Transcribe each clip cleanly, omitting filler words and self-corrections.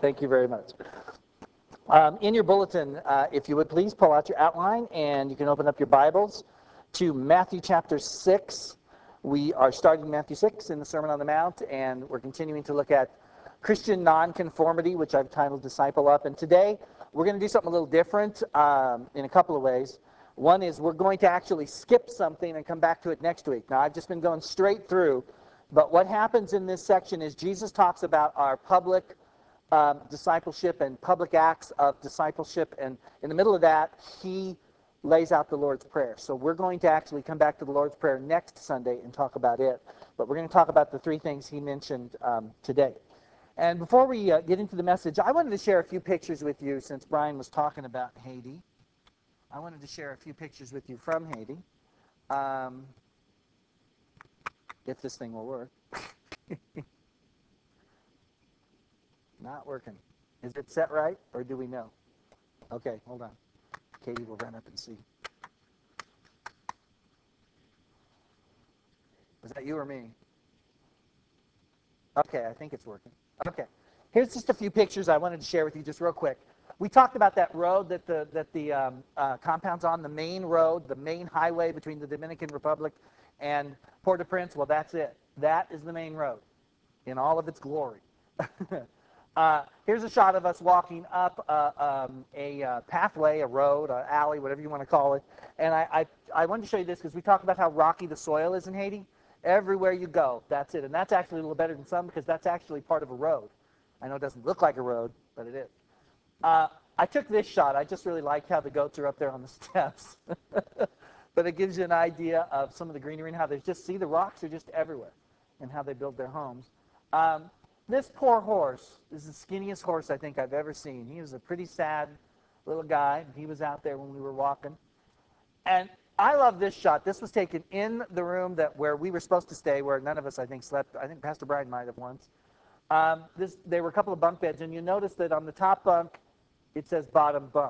Thank you very much. In your bulletin, if you would please pull out your outline and you can open up your Bibles to Matthew chapter 6. We are starting Matthew 6 in the Sermon on the Mount, and we're continuing to look at Christian nonconformity, which I've titled Disciple Up. And today, we're going to do something a little different in a couple of ways. One is we're going to actually skip something and come back to it next week. Now, I've just been going straight through, but what happens in this section is Jesus talks about our public discipleship and public acts of discipleship, and in the middle of that, he lays out the Lord's Prayer. So we're going to actually come back to the Lord's Prayer next Sunday and talk about it, but we're going to talk about the three things he mentioned today. And before we get into the message, I wanted to share a few pictures with you since Brian was talking about Haiti. I wanted to share a few pictures with you from Haiti, if this thing will work. Not working. Is it set right, or do we know? Okay, hold on. Katie will run up and see. Was that you or me? Okay, I think it's working. Okay. Here's just a few pictures I wanted to share with you just real quick. We talked about that road that the compound's on, the main road, the main highway between the Dominican Republic and Port-au-Prince. Well, that's it. That is the main road in all of its glory. Here's a shot of us walking up a pathway, a road, an alley, whatever you want to call it. And I wanted to show you this because we talked about how rocky the soil is in Haiti. Everywhere you go, that's it. And that's actually a little better than some because that's actually part of a road. I know it doesn't look like a road, but it is. I took this shot. I just really liked how the goats are up there on the steps. But it gives you an idea of some of the greenery and how they just see the rocks are just everywhere and how they build their homes. This poor horse is the skinniest horse I think I've ever seen. He was a pretty sad little guy. He was out there when we were walking. And I love this shot. This was taken in the room where we were supposed to stay, where none of us, I think, slept. I think Pastor Brian might have once. There were a couple of bunk beds, and you notice that on the top bunk, it says bottom bunk.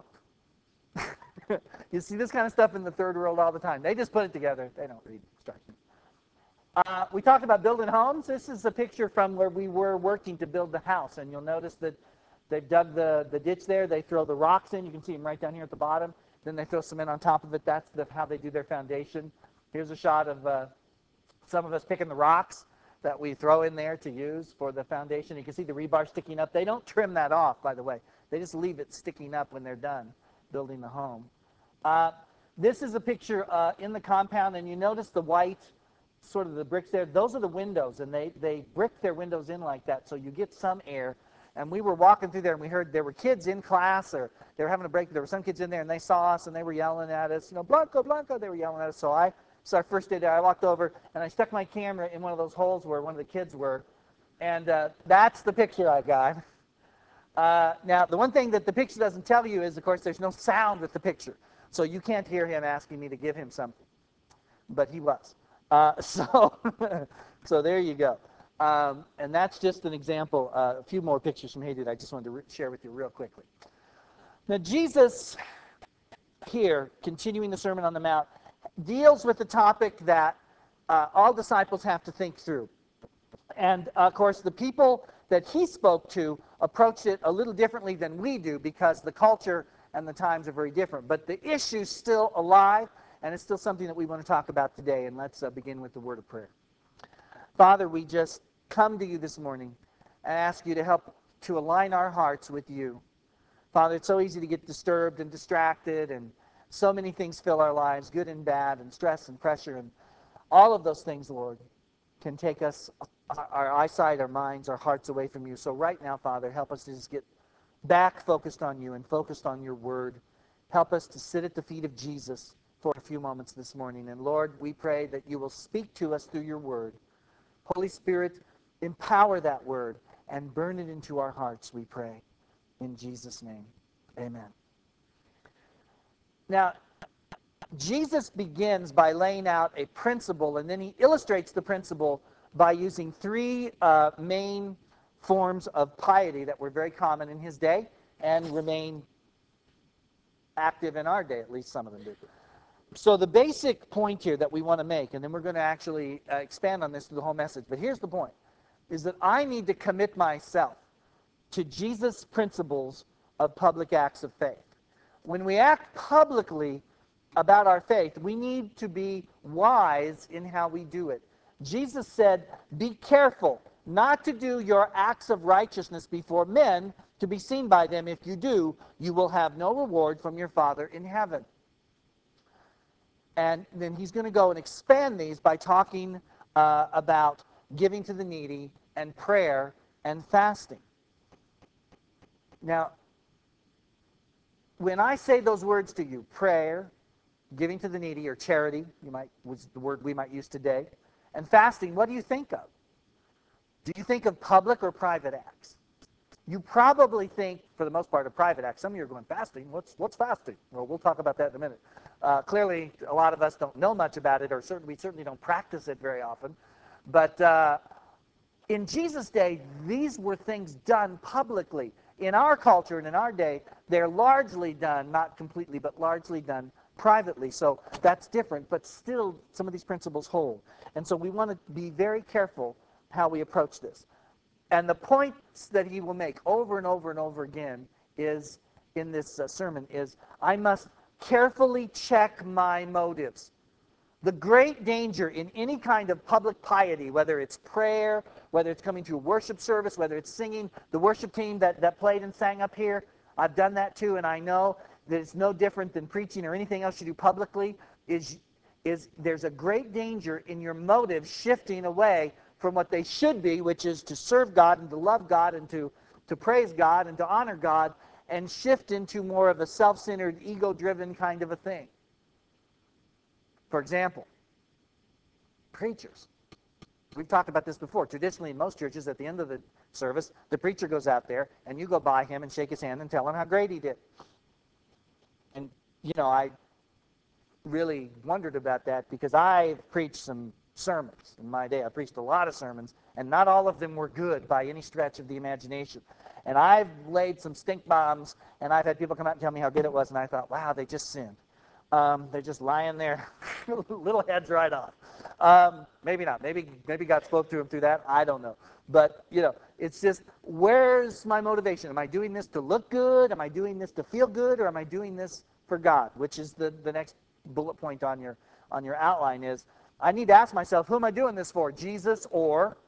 You see this kind of stuff in the third world all the time. They just put it together. They don't read instructions. We talked about building homes. This is a picture from where we were working to build the house, and you'll notice that they've dug the ditch there. They throw the rocks in. You can see them right down here at the bottom. Then they throw cement on top of it. That's how they do their foundation. Here's a shot of some of us picking the rocks that we throw in there to use for the foundation. You can see the rebar sticking up. They don't trim that off, by the way. They just leave it sticking up when they're done building the home. This is a picture in the compound, and you notice the white, sort of the bricks there. Those are the windows, and they brick their windows in like that so you get some air. And we were walking through there, and we heard there were kids in class, or they were having a break. There were some kids in there, and they saw us, and they were yelling at us. Blanco, Blanco, they were yelling at us. So it's our first day there. I walked over, and I stuck my camera in one of those holes where one of the kids were. And that's the picture I got. Now, the one thing that the picture doesn't tell you is, of course, there's no sound with the picture. So you can't hear him asking me to give him something. But he was. So there you go. And that's just an example. A few more pictures from Haiti that I just wanted to share with you real quickly. Now, Jesus here, continuing the Sermon on the Mount, deals with the topic that all disciples have to think through. And, of course, the people that he spoke to approached it a little differently than we do because the culture and the times are very different. But the issue's still alive, and it's still something that we want to talk about today. And let's begin with the word of prayer. Father, we just come to you this morning and ask you to help to align our hearts with you. Father, it's so easy to get disturbed and distracted, and so many things fill our lives, good and bad, and stress and pressure, and all of those things, Lord, can take us, our eyesight, our minds, our hearts away from you. So right now, Father, help us to just get back focused on you and focused on your word. Help us to sit at the feet of Jesus for a few moments this morning. And Lord, we pray that you will speak to us through your word. Holy Spirit, empower that word and burn it into our hearts, we pray. In Jesus' name, amen. Now, Jesus begins by laying out a principle, and then he illustrates the principle by using three main forms of piety that were very common in his day and remain active in our day, at least some of them do. So the basic point here that we want to make, and then we're going to actually expand on this through the whole message, but here's the point, is that I need to commit myself to Jesus' principles of public acts of faith. When we act publicly about our faith, we need to be wise in how we do it. Jesus said, "Be careful not to do your acts of righteousness before men to be seen by them. If you do, you will have no reward from your Father in heaven." And then he's going to go and expand these by talking about giving to the needy and prayer and fasting. Now, when I say those words to you, prayer, giving to the needy, or charity, was the word we might use today, and fasting, what do you think of? Do you think of public or private acts? You probably think, for the most part, of private acts. Some of you are going, fasting? What's fasting? Well, we'll talk about that in a minute. Clearly, a lot of us don't know much about it, or we certainly don't practice it very often. But in Jesus' day, these were things done publicly. In our culture and in our day, they're largely done, not completely, but largely done privately. So that's different, but still some of these principles hold. And so we want to be very careful how we approach this. And the points that he will make over and over and over again is, in this sermon, is I must carefully check my motives. The great danger in any kind of public piety, whether it's prayer, whether it's coming to a worship service, whether it's singing, the worship team that played and sang up here, I've done that too, and I know that it's no different than preaching or anything else you do publicly, is there's a great danger in your motives shifting away from what they should be, which is to serve God and to love God and to praise God and to honor God, and shift into more of a self-centered, ego-driven kind of a thing. For example, preachers. We've talked about this before. Traditionally, in most churches, at the end of the service, the preacher goes out there, and you go by him and shake his hand and tell him how great he did. And, I really wondered about that because I've preached some sermons in my day. I preached a lot of sermons, and not all of them were good by any stretch of the imagination. And I've laid some stink bombs, and I've had people come out and tell me how good it was, and I thought, wow, they just sinned. They're just lying there, little heads right off. Maybe not. Maybe God spoke to him through that. I don't know. But, it's just, where's my motivation? Am I doing this to look good? Am I doing this to feel good? Or am I doing this for God? Which is the next bullet point on your outline is, I need to ask myself, who am I doing this for? Jesus? Or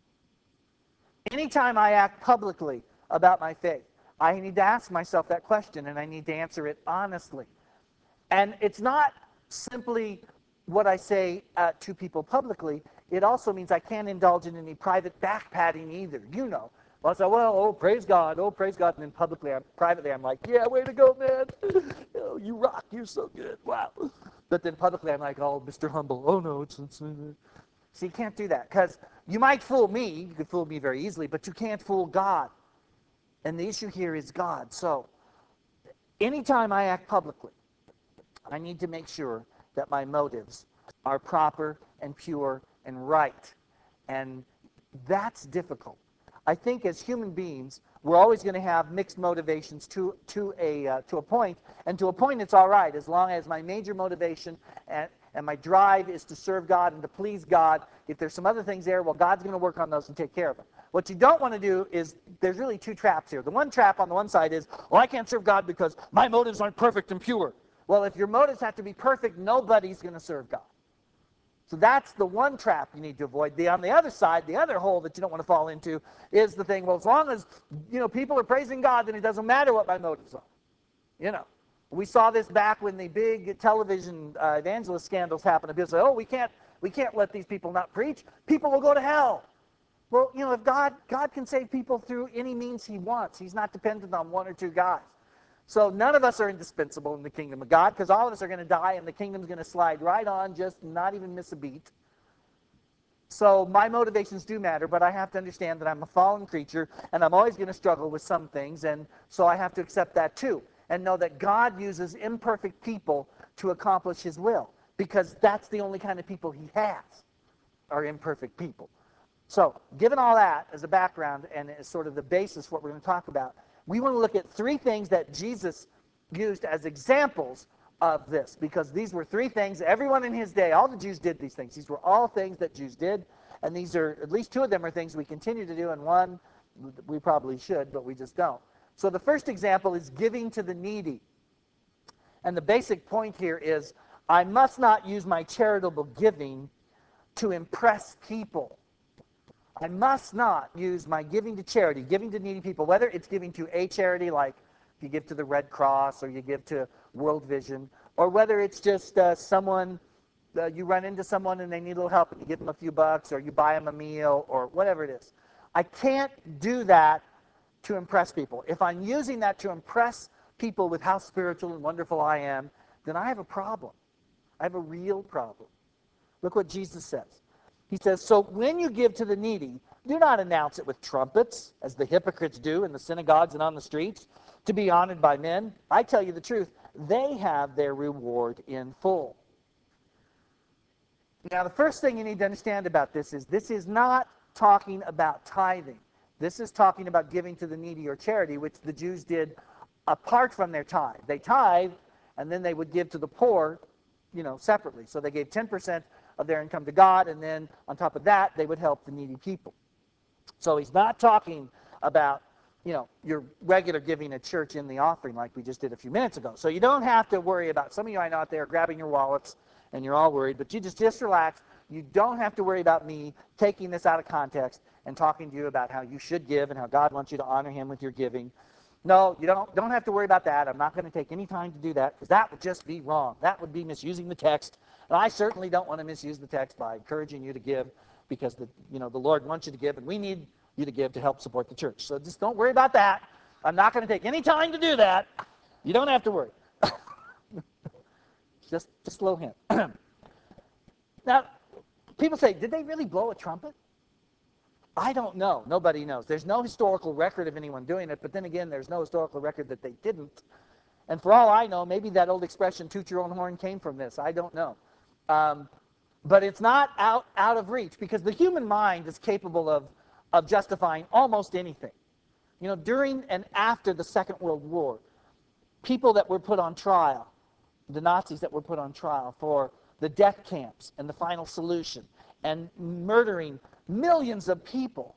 anytime I act publicly about my faith, I need to ask myself that question, and I need to answer it honestly. And it's not simply what I say to people publicly. It also means I can't indulge in any private back-patting either. I'll say, oh, praise God, and then privately, I'm like, yeah, way to go, man. You rock, you're so good, wow. But then publicly, I'm like, oh, Mr. Humble, oh, no, it's So you can't do that, because you might fool me. You could fool me very easily, but you can't fool God. And the issue here is God. So anytime I act publicly, I need to make sure that my motives are proper and pure and right. And that's difficult. I think as human beings, we're always going to have mixed motivations to a point. And to a point, it's all right, as long as my major motivation and my drive is to serve God and to please God. If there's some other things there, well, God's going to work on those and take care of them. What you don't want to do is, there's really two traps here. The one trap on the one side is, well, I can't serve God because my motives aren't perfect and pure. Well, if your motives have to be perfect, nobody's going to serve God. So that's the one trap you need to avoid. On the other side, the other hole that you don't want to fall into is the thing, well, as long as, people are praising God, then it doesn't matter what my motives are. We saw this back when the big television evangelist scandals happened. People say, oh, we can't let these people not preach. People will go to hell. Well, if God can save people through any means he wants. He's not dependent on one or two guys. So none of us are indispensable in the kingdom of God, because all of us are going to die and the kingdom's going to slide right on, just not even miss a beat. So my motivations do matter, but I have to understand that I'm a fallen creature and I'm always going to struggle with some things, and so I have to accept that too and know that God uses imperfect people to accomplish his will, because that's the only kind of people he has, are imperfect people. So given all that as a background and as sort of the basis for what we're going to talk about, we want to look at three things that Jesus used as examples of this, because these were three things everyone in his day, all the Jews did these things. These were all things that Jews did, and these are, at least two of them are things we continue to do, and one We probably should, but we just don't. So the first example is giving to the needy. And the basic point here is I must not use my charitable giving to impress people. I must not use my giving to charity, giving to needy people, whether it's giving to a charity like if you give to the Red Cross or you give to World Vision, or whether it's just someone, you run into someone and they need a little help and you give them a few bucks or you buy them a meal or whatever it is. I can't do that to impress people. If I'm using that to impress people with how spiritual and wonderful I am, then I have a problem. I have a real problem. Look what Jesus says. He says, so when you give to the needy, do not announce it with trumpets, as the hypocrites do in the synagogues and on the streets, to be honored by men. I tell you the truth, they have their reward in full. Now, the first thing you need to understand about this is not talking about tithing. This is talking about giving to the needy or charity, which the Jews did apart from their tithe. They tithe, and then they would give to the poor, separately. So they gave 10% of their income to God, and then on top of that, they would help the needy people. So he's not talking about, your regular giving at church in the offering like we just did a few minutes ago. So you don't have to worry about, some of you I know out there grabbing your wallets, and you're all worried, but you just relax. You don't have to worry about me taking this out of context and talking to you about how you should give and how God wants you to honor him with your giving. No, you don't have to worry about that. I'm not going to take any time to do that because that would just be wrong. That would be misusing the text. And I certainly don't want to misuse the text by encouraging you to give because the Lord wants you to give and we need you to give to help support the church. So just don't worry about that. I'm not going to take any time to do that. You don't have to worry. just a little hint. Now, people say, did they really blow a trumpet? I don't know. Nobody knows. There's no historical record of anyone doing it, but then again, there's no historical record that they didn't. And for all I know, maybe that old expression, toot your own horn, came from this. I don't know. But it's not out of reach because the human mind is capable of justifying almost anything. During and after the Second World War, people that were put on trial, the Nazis that were put on trial for the death camps and the final solution and murdering millions of people,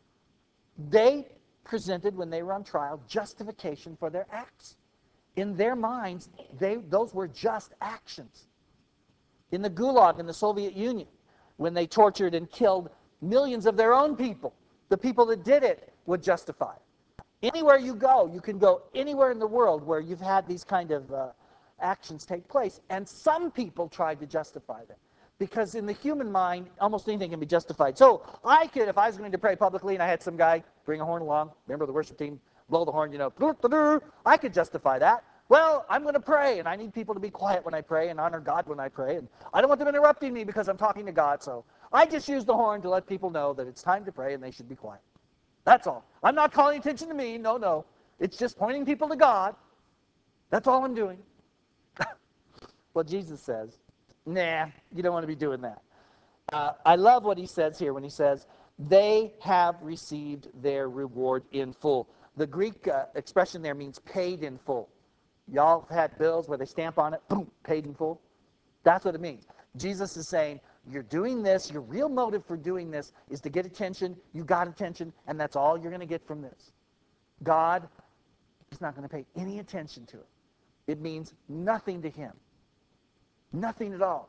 they presented, when they were on trial, justification for their acts. In their minds, those were just actions. In the Gulag in the Soviet Union, when they tortured and killed millions of their own people, the people that did it would justify it. Anywhere you go, you can go anywhere in the world where you've had these kind of actions take place, and some people tried to justify them. Because in the human mind, almost anything can be justified. So I could, if I was going to pray publicly and I had some guy bring a horn along, remember the worship team, blow the horn, I could justify that. Well, I'm going to pray, and I need people to be quiet when I pray and honor God when I pray. And I don't want them interrupting me because I'm talking to God, so I just use the horn to let people know that it's time to pray and they should be quiet. That's all. I'm not calling attention to me. No. It's just pointing people to God. That's all I'm doing. Well, Jesus says, nah, you don't want to be doing that. I love what he says here when he says, they have received their reward in full. The Greek expression there means paid in full. Y'all have had bills where they stamp on it, boom, paid in full. That's what it means. Jesus is saying, you're doing this, your real motive for doing this is to get attention, you got attention, and that's all you're going to get from this. God is not going to pay any attention to it. It means nothing to him. Nothing at all.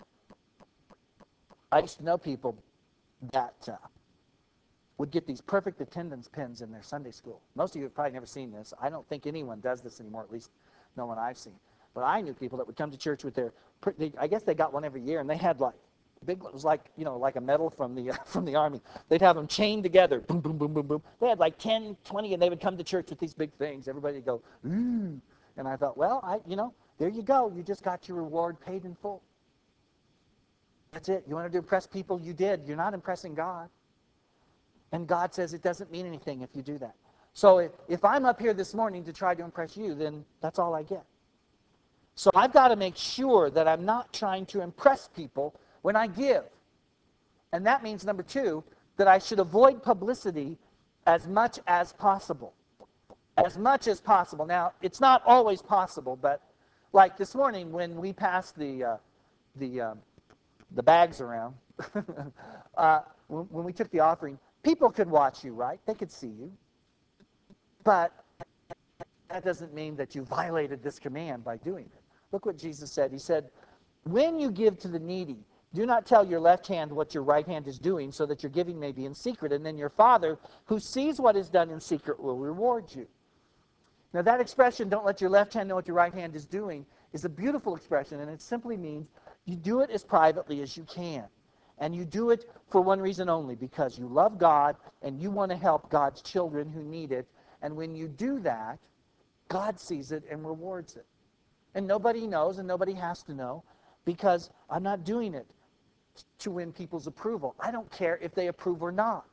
I used to know people that would get these perfect attendance pins in their Sunday school. Most of you have probably never seen this. I don't think anyone does this anymore, at least no one I've seen. But I knew people that would come to church with I guess they got one every year, and they had like, it was like, like a medal from the Army. They'd have them chained together, boom, boom, boom, boom, boom. They had like 10, 20, and they would come to church with these big things. Everybody would go, ooh. And I thought, well, there you go. You just got your reward paid in full. That's it. You wanted to impress people, you did. You're not impressing God. And God says it doesn't mean anything if you do that. So if I'm up here this morning to try to impress you, then that's all I get. So I've got to make sure that I'm not trying to impress people when I give. And that means, number two, that I should avoid publicity as much as possible. As much as possible. Now, it's not always possible, but like this morning when we passed the bags around, when we took the offering, People could watch you, right? They could see you. But that doesn't mean that you violated this command by doing it. Look what Jesus said. He said, when you give to the needy, do not tell your left hand what your right hand is doing, so that your giving may be in secret, and then your Father, who sees what is done in secret, will reward you. Now that expression, don't let your left hand know what your right hand is doing, is a beautiful expression, and it simply means you do it as privately as you can. And you do it for one reason only, because you love God and you want to help God's children who need it. And when you do that, God sees it and rewards it. And nobody knows and nobody has to know, because I'm not doing it to win people's approval. I don't care if they approve or not.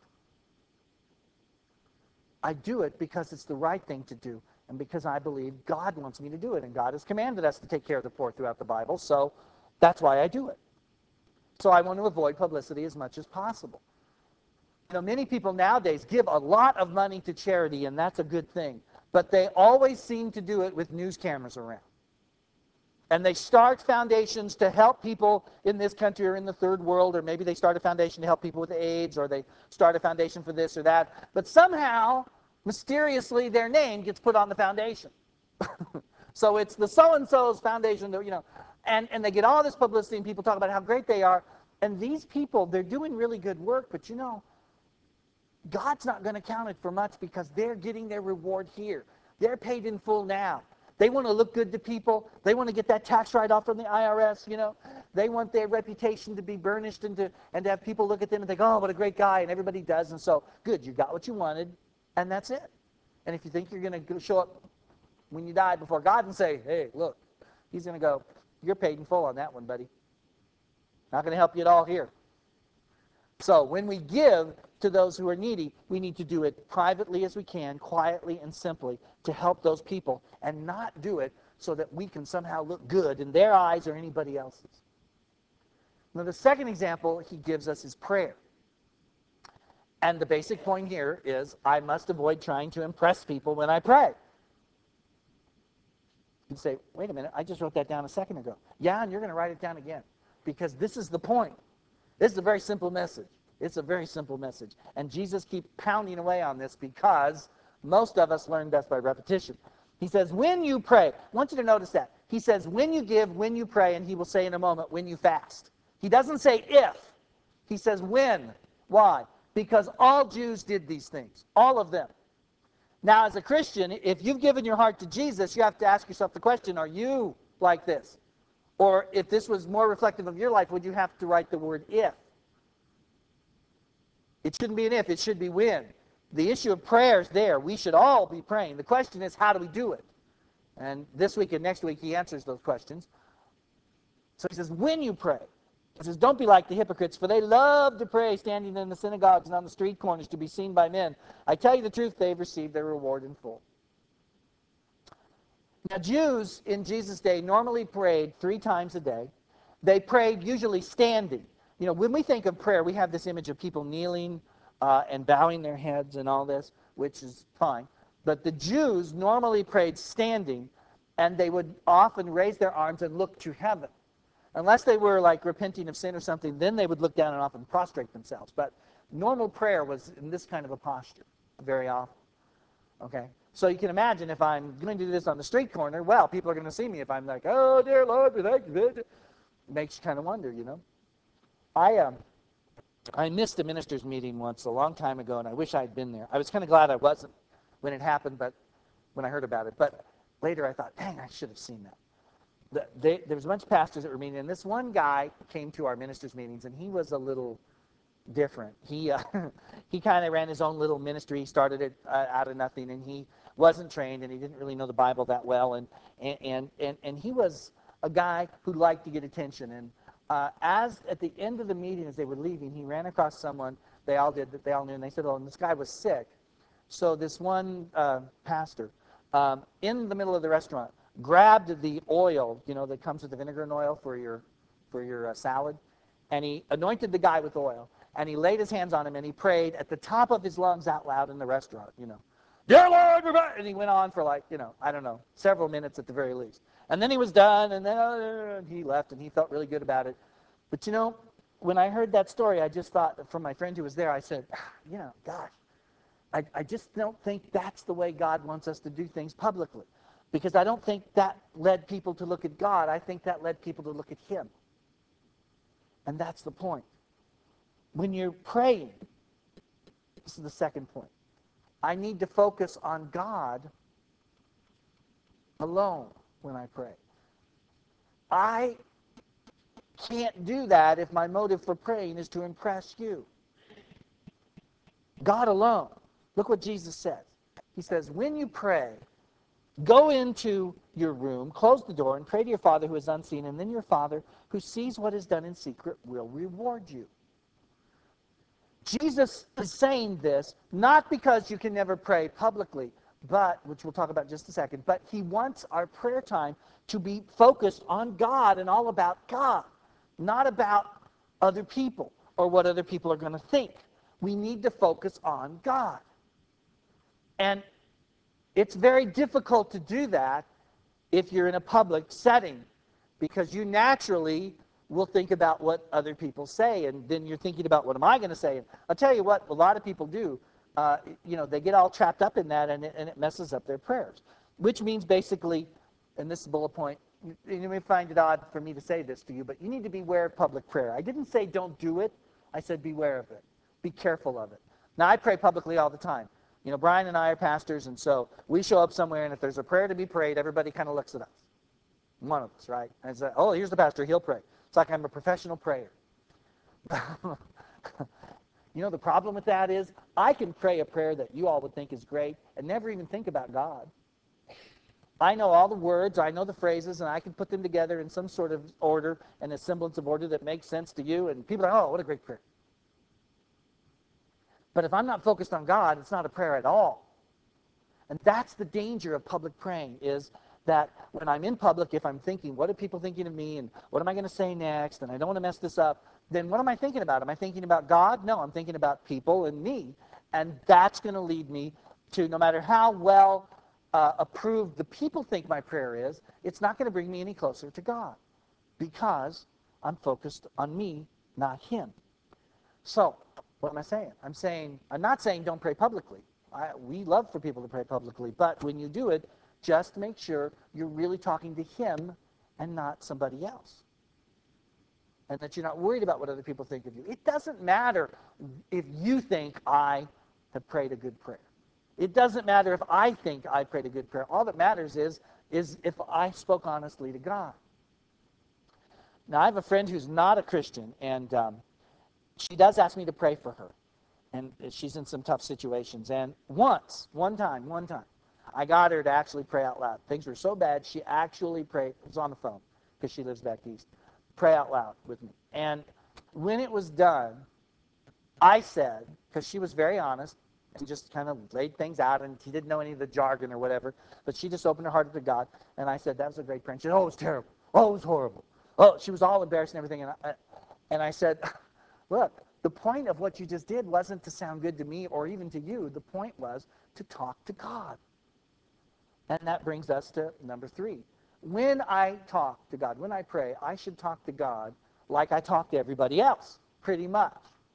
I do it because it's the right thing to do, and because I believe God wants me to do it. And God has commanded us to take care of the poor throughout the Bible, so that's why I do it. So I want to avoid publicity as much as possible. You know, many people nowadays give a lot of money to charity, and that's a good thing. But they always seem to do it with news cameras around. And they start foundations to help people in this country or in the third world, or maybe they start a foundation to help people with AIDS, or they start a foundation for this or that. But somehow, mysteriously, their name gets put on the foundation. So it's the so-and-so's foundation, you know, and they get all this publicity, and people talk about how great they are. And these people, they're doing really good work, but you know, God's not going to count it for much, because they're getting their reward here. They're paid in full now. They want to look good to people. They want to get that tax write-off from the IRS, you know. They want their reputation to be burnished and to have people look at them and think, oh, what a great guy, and everybody does. And so, good, you got what you wanted, and that's it. And if you think you're going to show up when you die before God and say, hey, look, he's going to go, you're paid in full on that one, buddy. Not going to help you at all here. So when we give to those who are needy, we need to do it privately as we can, quietly and simply, to help those people, and not do it so that we can somehow look good in their eyes or anybody else's. Now the second example he gives us is prayer. And the basic point here is I must avoid trying to impress people when I pray. You say, wait a minute, I just wrote that down a second ago. Yeah, and you're going to write it down again, because this is the point. This is a very simple message. It's a very simple message. And Jesus keeps pounding away on this, because most of us learn best by repetition. He says, when you pray, I want you to notice that. He says, when you give, when you pray, and he will say in a moment, when you fast. He doesn't say if. He says when. Why? Because all Jews did these things. All of them. Now, as a Christian, if you've given your heart to Jesus, you have to ask yourself the question, are you like this? Or if this was more reflective of your life, would you have to write the word if? It shouldn't be an if, it should be when. The issue of prayer is there. We should all be praying. The question is, how do we do it? And this week and next week, he answers those questions. So he says, when you pray. He says, don't be like the hypocrites, for they love to pray standing in the synagogues and on the street corners to be seen by men. I tell you the truth, they've received their reward in full. Now, Jews in Jesus' day normally prayed 3 times a day. They prayed usually standing. You know, when we think of prayer, we have this image of people kneeling and bowing their heads and all this, which is fine. But the Jews normally prayed standing, and they would often raise their arms and look to heaven. Unless they were like repenting of sin or something, then they would look down and often prostrate themselves. But normal prayer was in this kind of a posture very often. Okay? So you can imagine, if I'm going to do this on the street corner, well, people are going to see me if I'm like, oh, dear Lord, we thank you. It makes you kind of wonder, you know. I missed a minister's meeting once a long time ago, and I wish I'd been there. I was kind of glad I wasn't when it happened, but when I heard about it. But later I thought, dang, I should have seen that. There was a bunch of pastors that were meeting, and this one guy came to our ministers' meetings, and he was a little different. He kind of ran his own little ministry. He started it out of nothing, and he wasn't trained, and he didn't really know the Bible that well, and he was a guy who liked to get attention. And as at the end of the meeting, as they were leaving, he ran across someone they all did that they all knew, and they said, "Oh, and this guy was sick." So this one pastor, in the middle of the restaurant, grabbed the oil, you know, that comes with the vinegar and oil for your salad, and he anointed the guy with oil, and he laid his hands on him, and he prayed at the top of his lungs out loud in the restaurant, you know, "Dear Lord," and he went on for like, you know, I don't know, several minutes at the very least. And then he was done, and then he left, and he felt really good about it. But you know, when I heard that story, I just thought, from my friend who was there, I said, gosh, I just don't think that's the way God wants us to do things publicly. Because I don't think that led people to look at God. I think that led people to look at him. And that's the point. When you're praying, this is the second point. I need to focus on God alone when I pray. I can't do that if my motive for praying is to impress you. God alone. Look what Jesus says. He says, when you pray, go into your room, close the door, and pray to your Father who is unseen, and then your Father who sees what is done in secret will reward you. Jesus is saying this not because you can never pray publicly, but, which we'll talk about in just a second, but he wants our prayer time to be focused on God and all about God, not about other people or what other people are going to think. We need to focus on God. And it's very difficult to do that if you're in a public setting, because you naturally will think about what other people say, and then you're thinking about, what am I going to say? And I'll tell you what a lot of people do. They get all trapped up in that, and it messes up their prayers, which means basically, and this is bullet point, you may find it odd for me to say this to you, but you need to beware of public prayer. I didn't say don't do it. I said beware of it. Be careful of it. Now, I pray publicly all the time. Brian and I are pastors, and so we show up somewhere, and if there's a prayer to be prayed, everybody kind of looks at us. One of us, right? And say, oh, here's the pastor, he'll pray. It's like I'm a professional prayer. The problem with that is I can pray a prayer that you all would think is great and never even think about God. I know all the words, I know the phrases, and I can put them together in some sort of order and a semblance of order that makes sense to you, and people are, oh, what a great prayer. But if I'm not focused on God, it's not a prayer at all. And that's the danger of public praying, is that when I'm in public, if I'm thinking, what are people thinking of me, and what am I going to say next, and I don't want to mess this up, then what am I thinking about? Am I thinking about God? No, I'm thinking about people and me. And that's going to lead me to, no matter how well approved the people think my prayer is, it's not going to bring me any closer to God, because I'm focused on me, not him. So, what am I saying? I'm not saying don't pray publicly. We love for people to pray publicly, but when you do it, just make sure you're really talking to him and not somebody else. And that you're not worried about what other people think of you. It doesn't matter if you think I have prayed a good prayer. It doesn't matter if I think I prayed a good prayer. All that matters is if I spoke honestly to God. Now, I have a friend who's not a Christian, and she does ask me to pray for her. And she's in some tough situations. And one time, I got her to actually pray out loud. Things were so bad, she actually prayed. It was on the phone, because she lives back east. Pray out loud with me. And when it was done, I said, because she was very honest, and just kind of laid things out, and she didn't know any of the jargon or whatever, but she just opened her heart to God. And I said, that was a great prayer. And she said, oh, it was terrible. Oh, it was horrible. Oh, she was all embarrassed and everything. And I said, look, the point of what you just did wasn't to sound good to me or even to you. The point was to talk to God. And that brings us to number 3. When I talk to God, when I pray, I should talk to God like I talk to everybody else, pretty much.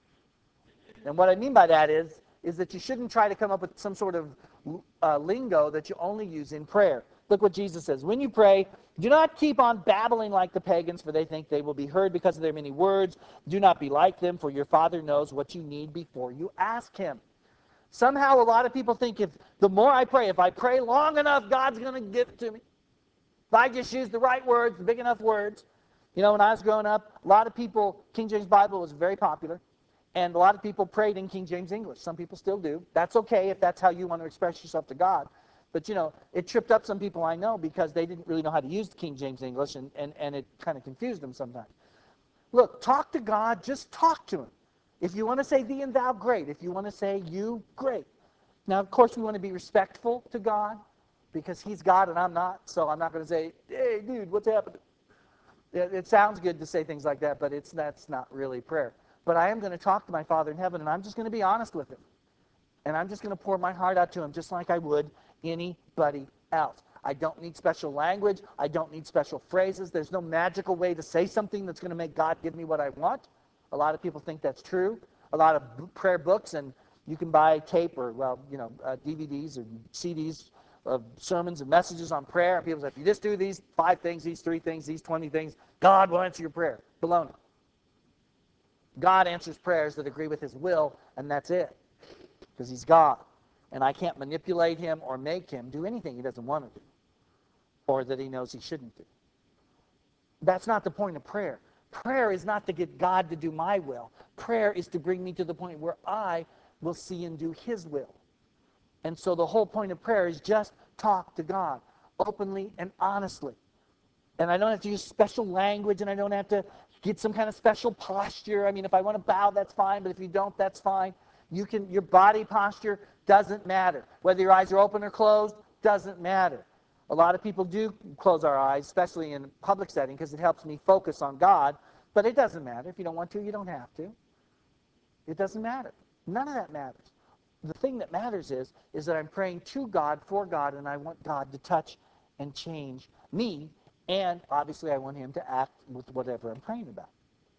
And what I mean by that is that you shouldn't try to come up with some sort of lingo that you only use in prayer. Look what Jesus says. When you pray, do not keep on babbling like the pagans, for they think they will be heard because of their many words. Do not be like them, for your Father knows what you need before you ask him. Somehow a lot of people think the more I pray, if I pray long enough, God's going to give it to me. If I just use the right words, the big enough words. When I was growing up, a lot of people, King James Bible was very popular. And a lot of people prayed in King James English. Some people still do. That's okay if that's how you want to express yourself to God. But, it tripped up some people I know because they didn't really know how to use the King James English, and it kind of confused them sometimes. Look, talk to God. Just talk to him. If you want to say thee and thou, great. If you want to say you, great. Now, of course, we want to be respectful to God because he's God and I'm not. So I'm not going to say, hey, dude, what's happening? It sounds good to say things like that, but that's not really prayer. But I am going to talk to my Father in heaven, and I'm just going to be honest with him. And I'm just going to pour my heart out to him just like I would anybody else. I don't need special language. I don't need special phrases. There's no magical way to say something that's going to make God give me what I want. A lot of people think that's true. A lot of prayer books, and you can buy tape or, well, DVDs or CDs of sermons and messages on prayer. And people say, if you just do these 5 things, these 3 things, these 20 things, God will answer your prayer. Baloney. God answers prayers that agree with his will, and that's it. Because he's God. And I can't manipulate him or make him do anything he doesn't want to do. Or that he knows he shouldn't do. That's not the point of prayer. Prayer is not to get God to do my will. Prayer is to bring me to the point where I will see and do his will. And so the whole point of prayer is just talk to God openly and honestly. And I don't have to use special language, and I don't have to get some kind of special posture. I mean, if I want to bow, that's fine, but if you don't, that's fine. Your body posture doesn't matter. Whether your eyes are open or closed, doesn't matter. A lot of people do close our eyes, especially in a public setting, because it helps me focus on God. But it doesn't matter. If you don't want to, you don't have to. It doesn't matter. None of that matters. The thing that matters is that I'm praying to God, for God, and I want God to touch and change me. And obviously, I want him to act with whatever I'm praying about.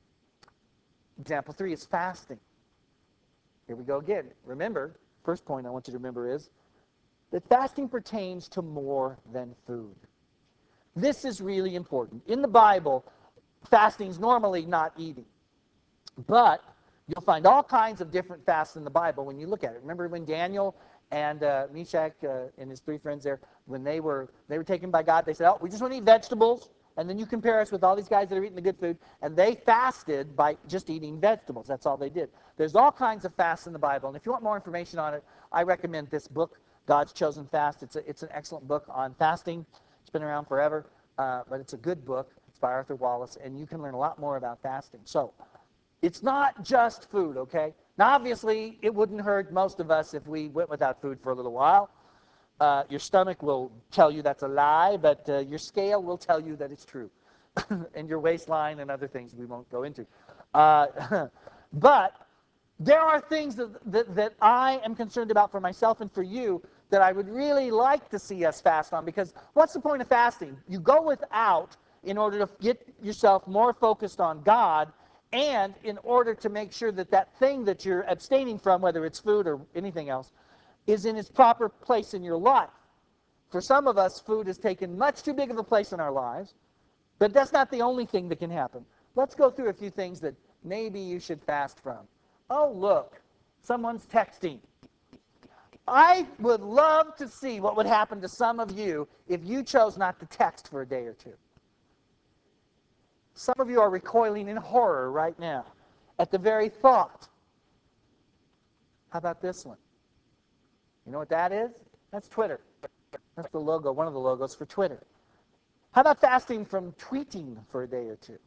Example 3 is fasting. Here we go again. Remember, first point I want you to remember is that fasting pertains to more than food. This is really important. In the Bible, fasting is normally not eating. But you'll find all kinds of different fasts in the Bible when you look at it. Remember when Daniel and Meshach and his 3 friends there, when they were taken by God, they said, oh, we just want to eat vegetables. And then you compare us with all these guys that are eating the good food. And they fasted by just eating vegetables. That's all they did. There's all kinds of fasts in the Bible. And if you want more information on it, I recommend this book, God's Chosen Fast. It's an excellent book on fasting. It's been around forever, but it's a good book. It's by Arthur Wallace. And you can learn a lot more about fasting. So it's not just food, okay? Now, obviously, it wouldn't hurt most of us if we went without food for a little while. Your stomach will tell you that's a lie, but your scale will tell you that it's true. And your waistline and other things we won't go into. But there are things that I am concerned about for myself and for you that I would really like to see us fast on. Because what's the point of fasting? You go without in order to get yourself more focused on God, and in order to make sure that that thing that you're abstaining from, whether it's food or anything else, is in its proper place in your life. For some of us, food has taken much too big of a place in our lives, but that's not the only thing that can happen. Let's go through a few things that maybe you should fast from. Oh, look, someone's texting. I would love to see what would happen to some of you if you chose not to text for a day or two. Some of you are recoiling in horror right now at the very thought. How about this one? You know what that is? That's Twitter. That's the logo, one of the logos for Twitter. How about fasting from tweeting for a day or two?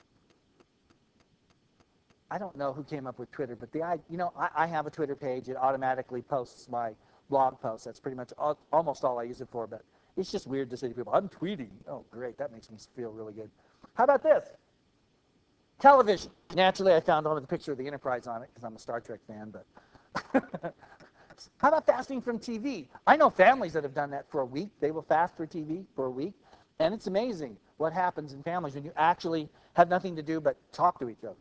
I don't know who came up with Twitter, but I have a Twitter page. It automatically posts my blog posts. That's pretty much almost all I use it for, but it's just weird to say to people, I'm tweeting. Oh, great. That makes me feel really good. How about this? Television. Naturally, I found one with a picture of the Enterprise on it because I'm a Star Trek fan, but how about fasting from TV? I know families that have done that for a week. They will fast for TV for a week, and it's amazing what happens in families when you actually have nothing to do but talk to each other.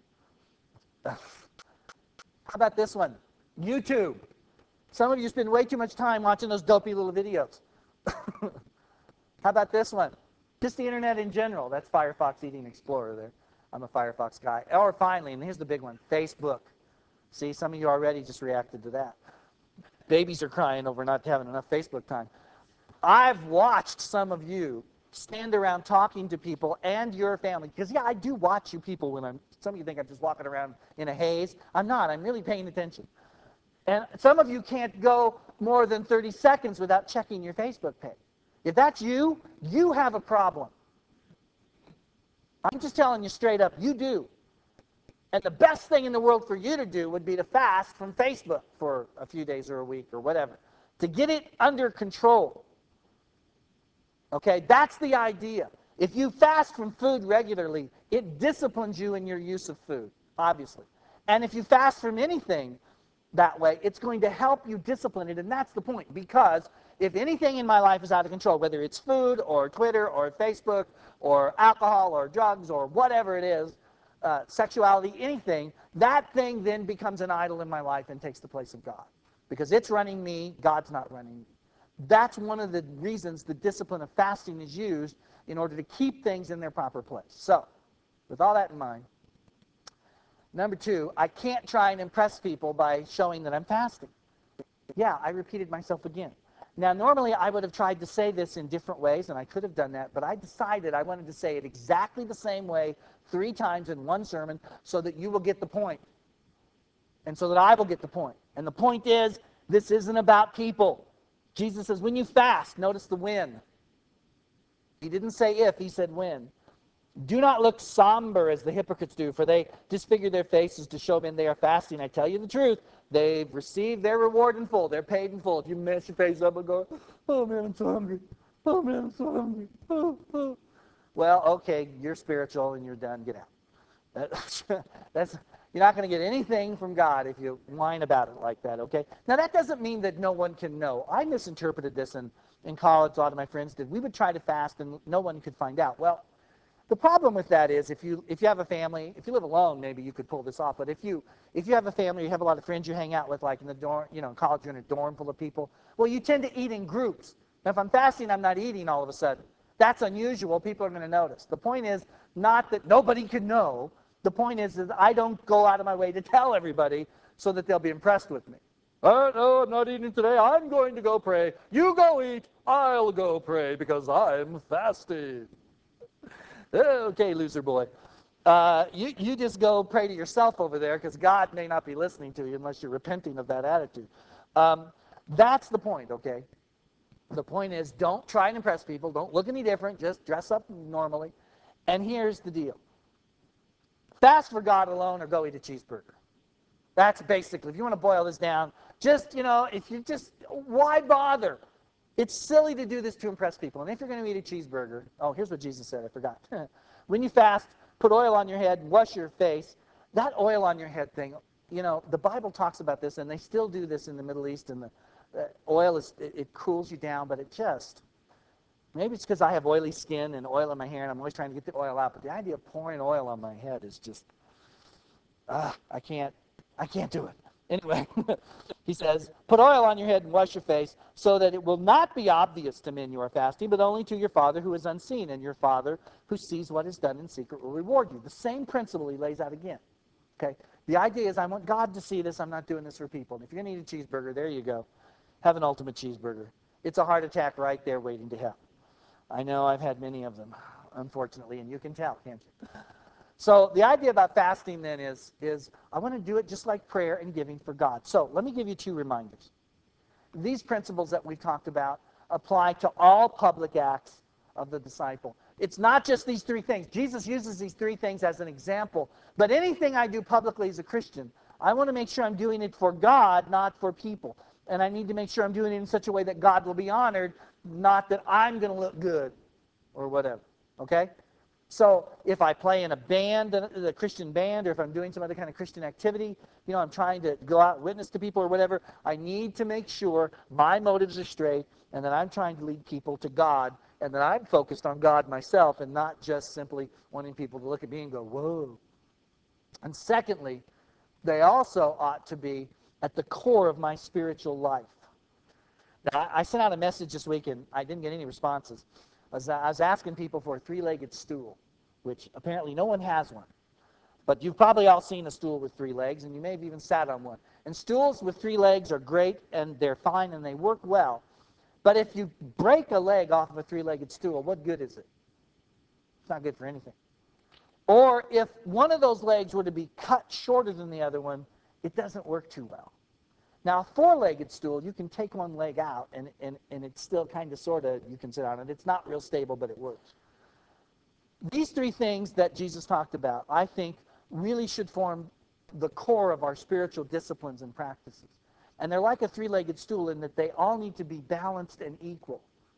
How about this one? YouTube. Some of you spend way too much time watching those dopey little videos. How about this one? Just the internet in general. That's Firefox Eating Explorer there. I'm a Firefox guy. Or finally, and here's the big one, Facebook. See, some of you already just reacted to that. Babies are crying over not having enough Facebook time. I've watched some of you stand around talking to people and your family. Because, yeah, I do watch you people when some of you think I'm just walking around in a haze. I'm not. I'm really paying attention. And some of you can't go more than 30 seconds without checking your Facebook page. If that's you, you have a problem. I'm just telling you straight up, you do. And the best thing in the world for you to do would be to fast from Facebook for a few days or a week or whatever, to get it under control. Okay, that's the idea. If you fast from food regularly, it disciplines you in your use of food, obviously. And if you fast from anything that way, it's going to help you discipline it, and that's the point. Because if anything in my life is out of control, whether it's food or Twitter or Facebook or alcohol or drugs or whatever it is, sexuality, anything, that thing then becomes an idol in my life and takes the place of God. Because it's running me, God's not running me. That's one of the reasons the discipline of fasting is used in order to keep things in their proper place. So, with all that in mind, number 2, I can't try and impress people by showing that I'm fasting. Yeah, I repeated myself again. Now, normally I would have tried to say this in different ways, and I could have done that, but I decided I wanted to say it exactly the same way 3 times in one sermon so that you will get the point, and so that I will get the point. And the point is, this isn't about people. Jesus says, when you fast, notice the when. He didn't say if, he said when. Do not look somber as the hypocrites do, for they disfigure their faces to show men they are fasting. I tell you the truth, they've received their reward in full. They're paid in full. If you mess your face up and go, oh man, I'm so hungry. Oh man, I'm so hungry. Oh. Well, okay, you're spiritual and you're done. Get out. That's you're not going to get anything from God if you whine about it like that, okay? Now, that doesn't mean that no one can know. I misinterpreted this in college. A lot of my friends did. We would try to fast and no one could find out. Well, the problem with that is if you have a family, if you live alone, maybe you could pull this off. But if you have a family, you have a lot of friends you hang out with, like in the dorm, in college, you're in a dorm full of people. Well, you tend to eat in groups. Now, if I'm fasting, I'm not eating all of a sudden. That's unusual. People are going to notice. The point is not that nobody can know. The point is that I don't go out of my way to tell everybody so that they'll be impressed with me. Oh, no, I'm not eating today. I'm going to go pray. You go eat. I'll go pray because I'm fasting. Okay, loser boy. You just go pray to yourself over there because God may not be listening to you unless you're repenting of that attitude. That's the point, okay? The point is don't try and impress people. Don't look any different. Just dress up normally. And here's the deal. Fast for God alone or go eat a cheeseburger. That's basically, if you want to boil this down, just, if you just, why bother? It's silly to do this to impress people. And if you're going to eat a cheeseburger, here's what Jesus said, I forgot. When you fast, put oil on your head and wash your face. That oil on your head thing, the Bible talks about this, and they still do this in the Middle East, and the oil, it cools you down, but maybe it's because I have oily skin and oil in my hair, and I'm always trying to get the oil out, but the idea of pouring oil on my head is just, I can't do it. Anyway, he says, put oil on your head and wash your face so that it will not be obvious to men you are fasting, but only to your Father who is unseen, and your Father who sees what is done in secret will reward you. The same principle he lays out again. Okay? The idea is I want God to see this. I'm not doing this for people. And if you're going to eat a cheeseburger, there you go. Have an ultimate cheeseburger. It's a heart attack right there waiting to happen. I know I've had many of them, unfortunately, and you can tell, can't you? So the idea about fasting then is I want to do it just like prayer and giving for God. So let me give you 2 reminders. These principles that we've talked about apply to all public acts of the disciple. It's not just these 3 things. Jesus uses these 3 things as an example. But anything I do publicly as a Christian, I want to make sure I'm doing it for God, not for people. And I need to make sure I'm doing it in such a way that God will be honored, not that I'm going to look good or whatever. Okay? So if I play in a band, a Christian band, or if I'm doing some other kind of Christian activity, I'm trying to go out and witness to people or whatever, I need to make sure my motives are straight and that I'm trying to lead people to God and that I'm focused on God myself and not just simply wanting people to look at me and go, whoa. And secondly, they also ought to be at the core of my spiritual life. Now, I sent out a message this week and I didn't get any responses. I was asking people for a 3-legged stool, which apparently no one has one. But you've probably all seen a stool with 3 legs, and you may have even sat on one. And stools with 3 legs are great, and they're fine, and they work well. But if you break a leg off of a 3-legged stool, what good is it? It's not good for anything. Or if one of those legs were to be cut shorter than the other one, it doesn't work too well. Now, a 4-legged stool, you can take one leg out, and it's still kind of sort of, you can sit on it. It's not real stable, but it works. These 3 things that Jesus talked about, I think, really should form the core of our spiritual disciplines and practices. And they're like a 3-legged stool in that they all need to be balanced and equal.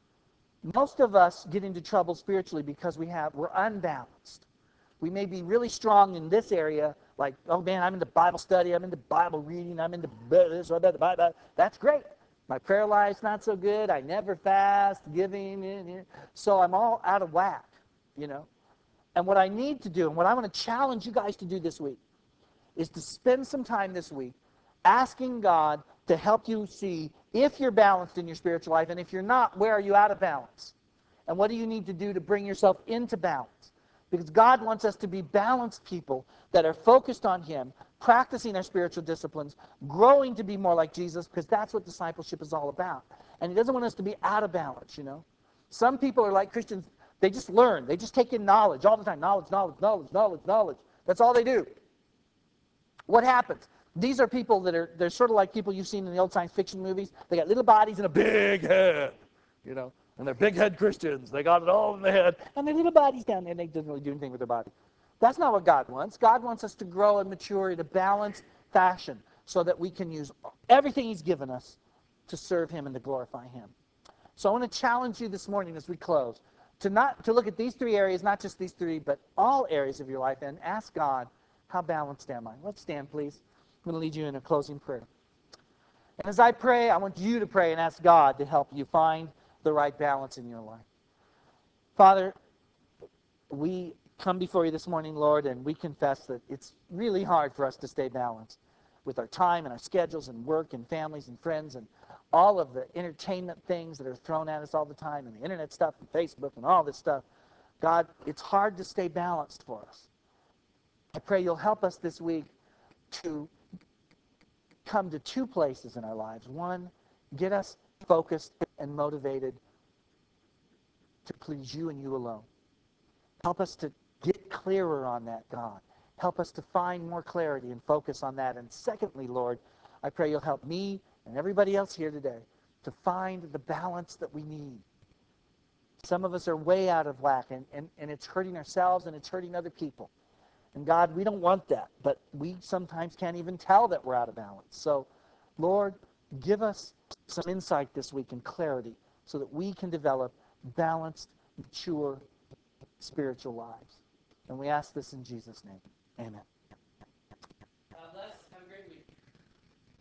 Most of us get into trouble spiritually because we're unbalanced. We may be really strong in this area, like, oh man, I'm into Bible study, I'm into Bible reading, I'm into this, or that. That's great. My prayer life's not so good. I never fast, giving, so I'm all out of whack, And what I need to do, and what I want to challenge you guys to do this week, is to spend some time this week asking God to help you see if you're balanced in your spiritual life, and if you're not, where are you out of balance? And what do you need to do to bring yourself into balance? Because God wants us to be balanced people that are focused on Him, practicing our spiritual disciplines, growing to be more like Jesus, because that's what discipleship is all about. And He doesn't want us to be out of balance, you know. Some people are like Christians, they just learn. They just take in knowledge all the time. Knowledge, knowledge, knowledge, knowledge, knowledge. That's all they do. What happens? These are people they're sort of like people you've seen in the old science fiction movies. They got little bodies and a big head, you know. And they're big head Christians. They got it all in the head. And their little bodies down there, and they don't really do anything with their body. That's not what God wants. God wants us to grow and mature in a balanced fashion so that we can use everything He's given us to serve Him and to glorify Him. So I want to challenge you this morning as we close to look at these three areas, not just these three, but all areas of your life, and ask God, how balanced am I? Let's stand, please. I'm going to lead you in a closing prayer. And as I pray, I want you to pray and ask God to help you find the right balance in your life. Father, we come before you this morning, Lord, and we confess that it's really hard for us to stay balanced with our time and our schedules and work and families and friends and all of the entertainment things that are thrown at us all the time and the internet stuff and Facebook and all this stuff. God, it's hard to stay balanced for us. I pray you'll help us this week to come to two places in our lives. One, get us focused and motivated to please you and you alone. Help us to get clearer on that, God. Help us to find more clarity and focus on that. And secondly, Lord, I pray you'll help me and everybody else here today to find the balance that we need. Some of us are way out of whack, and it's hurting ourselves and it's hurting other people. And God, we don't want that, but we sometimes can't even tell that we're out of balance. So, Lord, give us some insight this week and clarity so that we can develop balanced, mature, spiritual lives. And we ask this in Jesus' name. Amen.